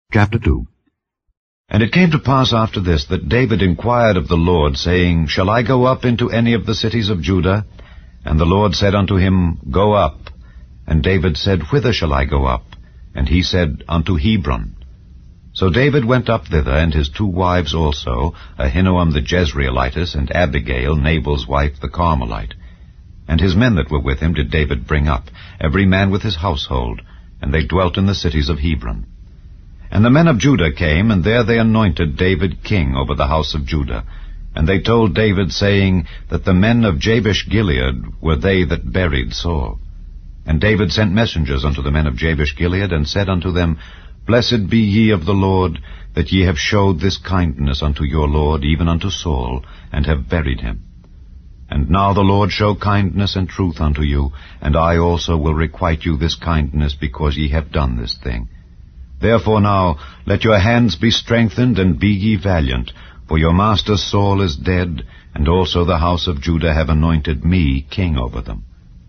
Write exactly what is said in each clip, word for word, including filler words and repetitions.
Chapter two. And it came to pass after this that David inquired of the Lord, saying, Shall I go up into any of the cities of Judah? And the Lord said unto him, Go up. And David said, Whither shall I go up? And he said, Unto Hebron. So David went up thither, and his two wives also, Ahinoam the Jezreelitess, and Abigail, Nabal's wife, the Carmelite. And his men that were with him did David bring up, every man with his household, and they dwelt in the cities of Hebron. And the men of Judah came, and there they anointed David king over the house of Judah. And they told David, saying, that the men of Jabesh-Gilead were they that buried Saul. And David sent messengers unto the men of Jabesh-Gilead, and said unto them, Blessed be ye of the Lord, that ye have showed this kindness unto your Lord, even unto Saul, and have buried him. And now the Lord show kindness and truth unto you, and I also will requite you this kindness, because ye have done this thing. Therefore now let your hands be strengthened, and be ye valiant, for your master Saul is dead, and also the house of Judah have anointed me king over them.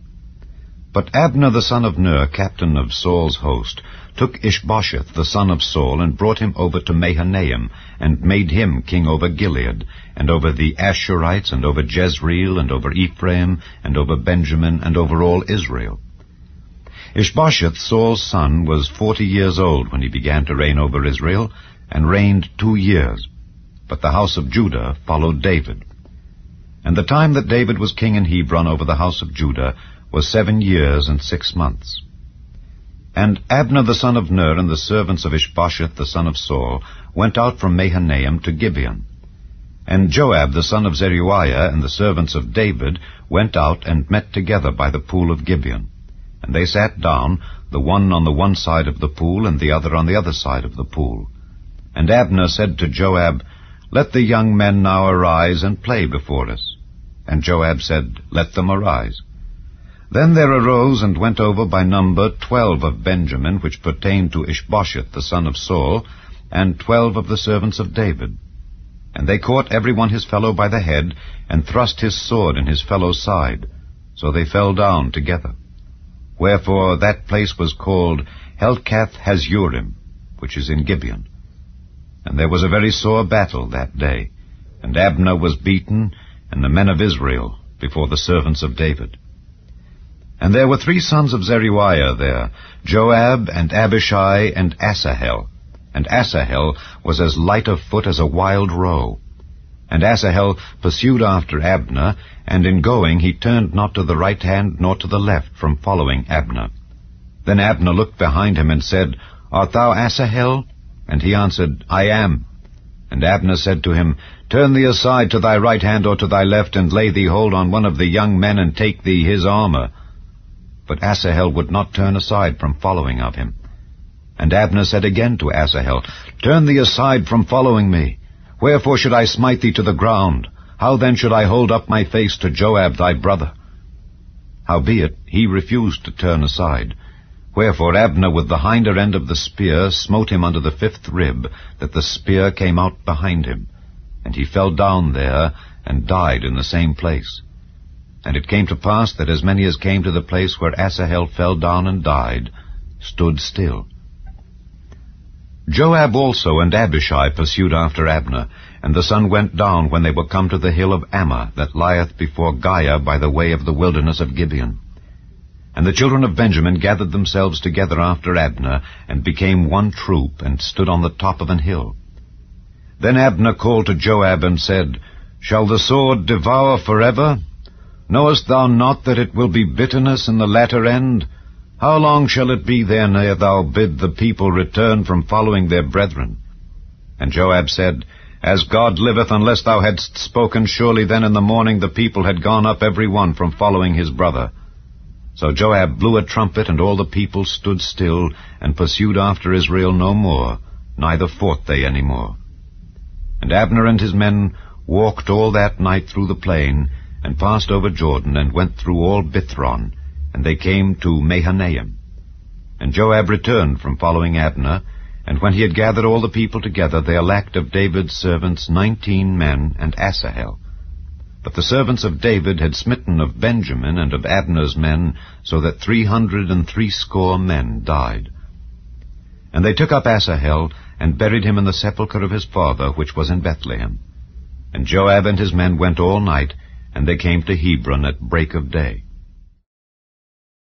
But Abner the son of Ner, captain of Saul's host, took Ishbosheth the son of Saul, and brought him over to Mahanaim, and made him king over Gilead, and over the Ashurites, and over Jezreel, and over Ephraim, and over Benjamin, and over all Israel. Ishbosheth, Saul's son, was forty years old when he began to reign over Israel, and reigned two years. But the house of Judah followed David. And the time that David was king in Hebron over the house of Judah was seven years and six months. And Abner the son of Ner, and the servants of Ishbosheth the son of Saul, went out from Mahanaim to Gibeon. And Joab the son of Zeruiah, and the servants of David, went out and met together by the pool of Gibeon. And they sat down, the one on the one side of the pool, and the other on the other side of the pool. And Abner said to Joab, Let the young men now arise and play before us. And Joab said, Let them arise. Then there arose and went over by number twelve of Benjamin, which pertained to Ishbosheth the son of Saul, and twelve of the servants of David. And they caught every one his fellow by the head, and thrust his sword in his fellow's side. So they fell down together. Wherefore that place was called Helkath-Hazurim, which is in Gibeon. And there was a very sore battle that day, and Abner was beaten, and the men of Israel, before the servants of David. And there were three sons of Zeruiah there, Joab, and Abishai, and Asahel. And Asahel was as light of foot as a wild roe. And Asahel pursued after Abner, and in going he turned not to the right hand nor to the left from following Abner. Then Abner looked behind him and said, Art thou Asahel? And he answered, I am. And Abner said to him, Turn thee aside to thy right hand or to thy left, and lay thee hold on one of the young men, and take thee his armor. But Asahel would not turn aside from following of him. And Abner said again to Asahel, Turn thee aside from following me. Wherefore should I smite thee to the ground? How then should I hold up my face to Joab thy brother? Howbeit he refused to turn aside. Wherefore Abner with the hinder end of the spear smote him under the fifth rib, that the spear came out behind him. And he fell down there, and died in the same place. And it came to pass that as many as came to the place where Asahel fell down and died, stood still. Joab also and Abishai pursued after Abner, and the sun went down when they were come to the hill of Ammah, that lieth before Giah by the way of the wilderness of Gibeon. And the children of Benjamin gathered themselves together after Abner, and became one troop, and stood on the top of an hill. Then Abner called to Joab, and said, Shall the sword devour forever? Knowest thou not that it will be bitterness in the latter end? How long shall it be then ere thou bid the people return from following their brethren? And Joab said, As God liveth, unless thou hadst spoken, surely then in the morning the people had gone up every one from following his brother. So Joab blew a trumpet, and all the people stood still, and pursued after Israel no more, neither fought they any more. And Abner and his men walked all that night through the plain, and passed over Jordan, and went through all Bithron, and they came to Mahanaim. And Joab returned from following Abner, and when he had gathered all the people together, there lacked of David's servants nineteen men, and Asahel. But the servants of David had smitten of Benjamin and of Abner's men, so that three hundred and threescore men died. And they took up Asahel, and buried him in the sepulchre of his father, which was in Bethlehem. And Joab and his men went all night, and they came to Hebron at break of day.